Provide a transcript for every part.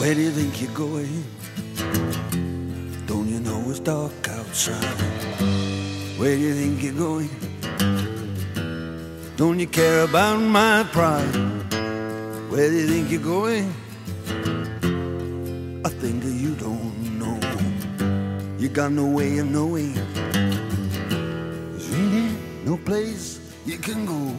Where do you think you're going? Don't you know it's dark outside? Where do you think you're going? Don't you care about my pride? Where do you think you're going? I think you don't know. You got no way of knowing. There's really no place you can go.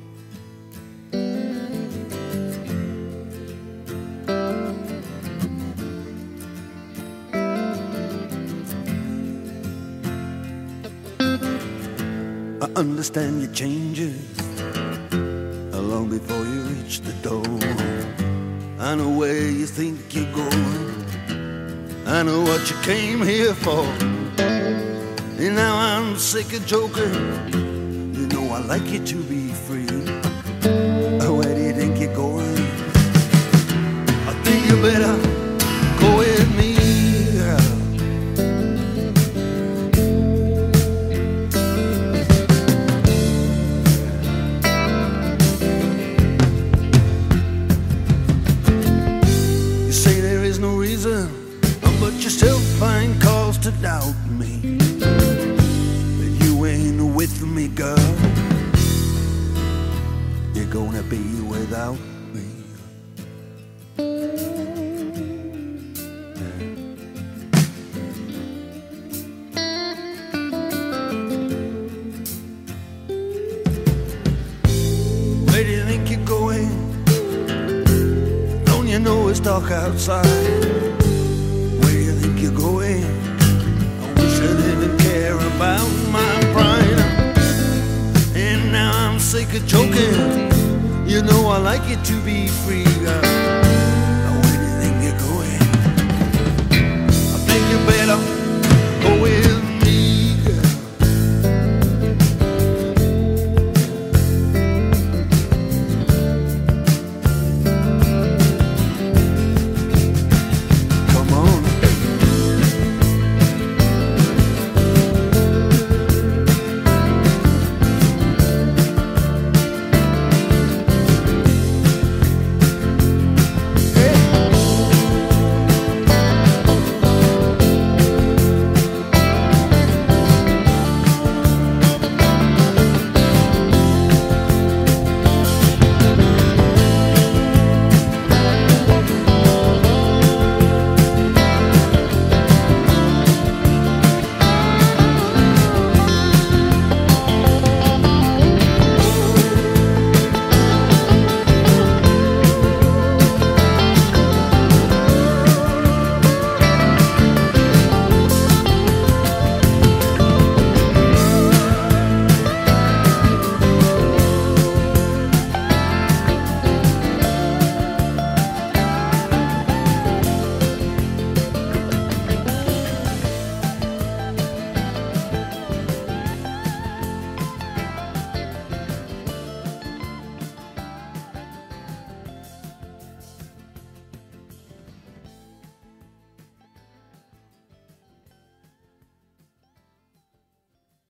I understand your changes long before you reach the door. I know where you think you're going. I know what you came here for. And now I'm sick of joking. You know I like you to be free. Where do you think you're going? I think you better go with me. But you still find cause to doubt me. But you ain't with me, girl. You're gonna be without me. Where do you think you're going? Don't you know it's dark outside? You're going. I wish I didn't care about my pride. And now I'm sick of joking. You know I like it to be free, girl.